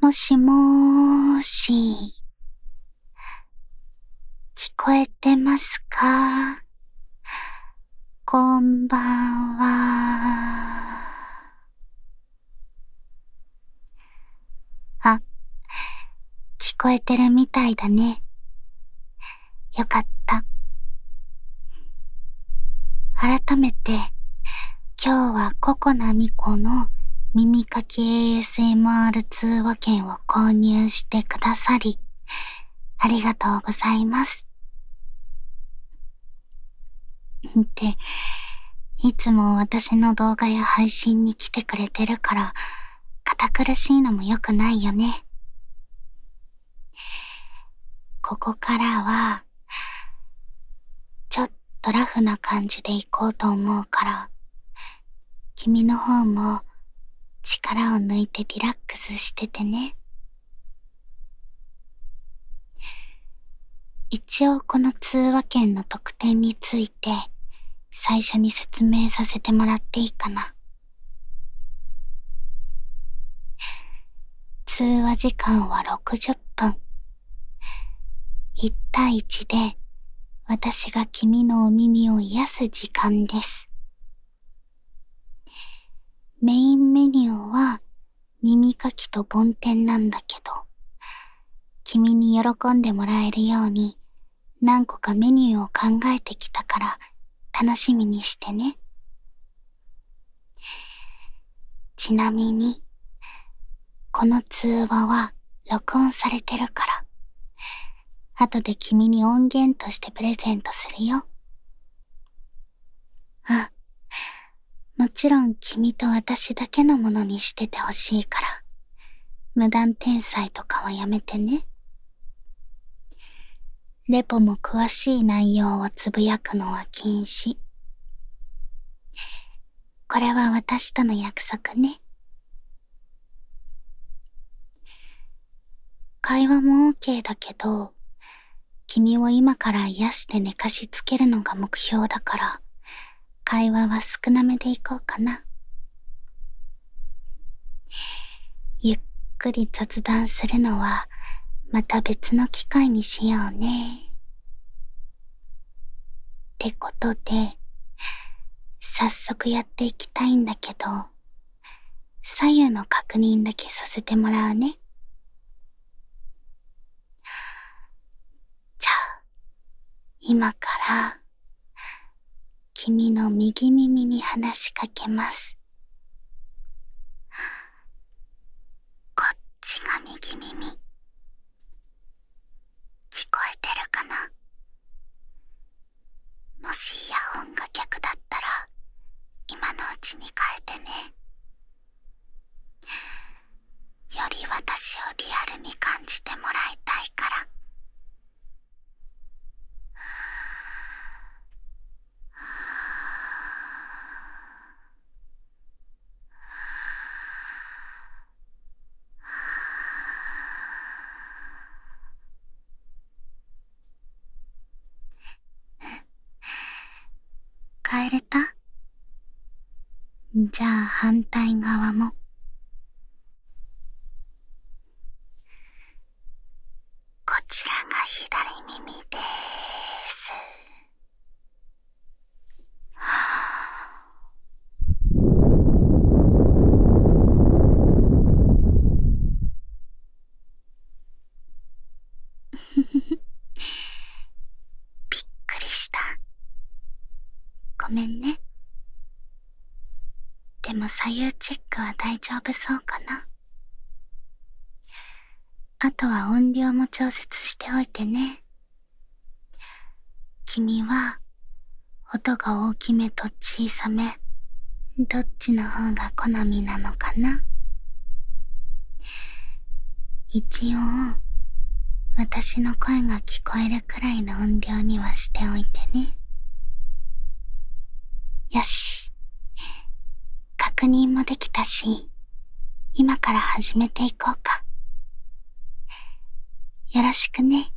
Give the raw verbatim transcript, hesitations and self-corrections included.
もしもーし、聞こえてますか？こんばんは。あ、聞こえてるみたいだね。よかった。改めて、今日はココナミコの耳かき エーエスエムアール 通話券を購入してくださり、ありがとうございます。って、いつも私の動画や配信に来てくれてるから、堅苦しいのも良くないよね。ここからは、ちょっとラフな感じでいこうと思うから、君の方も力を抜いてリラックスしててね。一応この通話券の特典について最初に説明させてもらっていいかな。通話時間はろくじゅっぷん。いち対いちで私が君のお耳を癒す時間です。メインメニューは耳かきと梵天なんだけど、君に喜んでもらえるように何個かメニューを考えてきたから楽しみにしてね。ちなみに、この通話は録音されてるから、後で君に音源としてプレゼントするよ。あ、もちろん君と私だけのものにしててほしいから、無断転載とかはやめてね。レポも詳しい内容をつぶやくのは禁止。これは私との約束ね。会話も OK だけど、君を今から癒して寝かしつけるのが目標だから、会話は少なめでいこうかな。ゆっくり雑談するのはまた別の機会にしようね。ってことで、早速やっていきたいんだけど、左右の確認だけさせてもらうね。じゃあ、今から君の右耳に話しかけます。こっちが右耳。聞こえてるかな？もしイヤホンが逆だったら今のうちに変えてね。より私をリアルに感じてもらいたいから。変えれた？じゃあ反対側も。こちらが左耳でーす。びっくりした。ごめんね。でも左右チェックは大丈夫そうかな。あとは音量も調節しておいてね。君は音が大きめと小さめ、どっちの方が好みなのかな。一応私の声が聞こえるくらいの音量にはしておいてね。よし、確認もできたし、今から始めていこうか。よろしくね。